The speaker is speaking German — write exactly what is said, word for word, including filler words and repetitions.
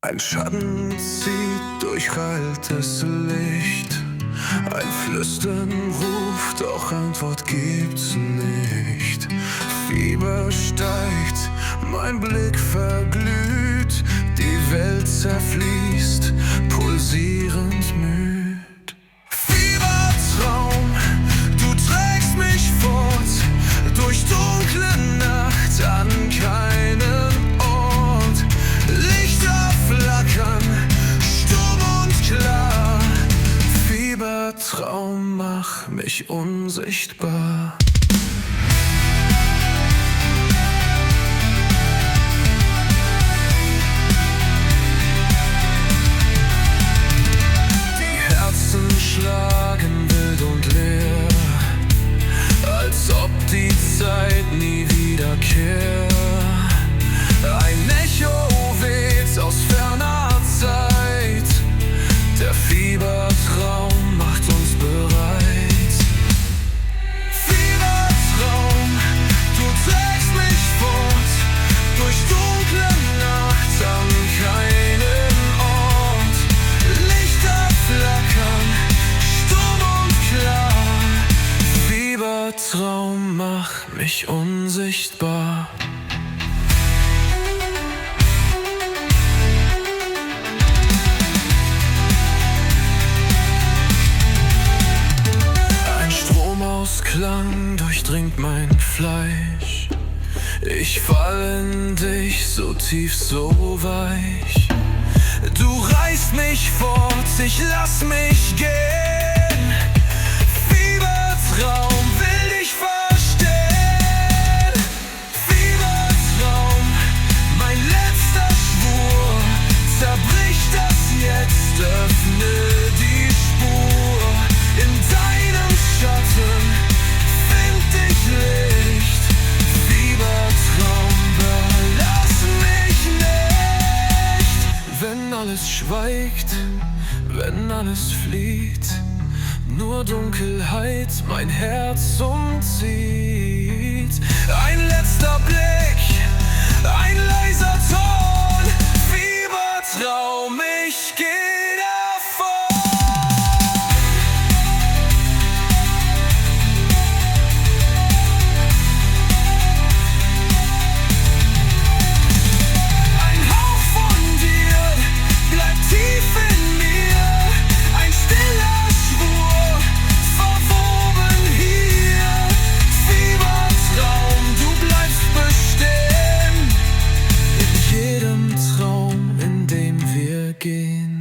Ein Schatten zieht durch kaltes Licht, ein Flüstern ruft, doch Antwort gibt's nicht. Fieber steigt, mein Blick verglüht, die Welt zerfließt, pulsierend müd. Fiebertraum, du trägst mich fort, durch dunkle Nacht an keinen Ort. Lichter flackern, stumm und klar. Fiebertraum, mach mich unsichtbar. Die Herzen schlagen wild und leer, als ob die Zeit nie wiederkehrt. Ein Echo weht aus ferner Zeit, der Fiebertraum macht uns bereit. Fiebertraum, du trägst mich fort, durch dunkle Nacht an keinen Ort. Lichter flackern, stumm und klar. Fiebertraum, mach mich unsichtbar. Klang durchdringt mein Fleisch. Ich fall in dich, so tief, so weich. Du reißt mich fort, ich lass mich gehen. Fiebertraum, will dich verstehen. Fiebertraum, mein letzter Schwur. Zerbrich das jetzt, öffne die Spur. In deinem Schatten Licht, Fiebertraum, verlass mich nicht. Wenn alles schweigt, wenn alles flieht, nur Dunkelheit mein Herz umzieht. Ein letzter Blick, ein leiser Ton, Fiebertraum, ich geh davon. Again.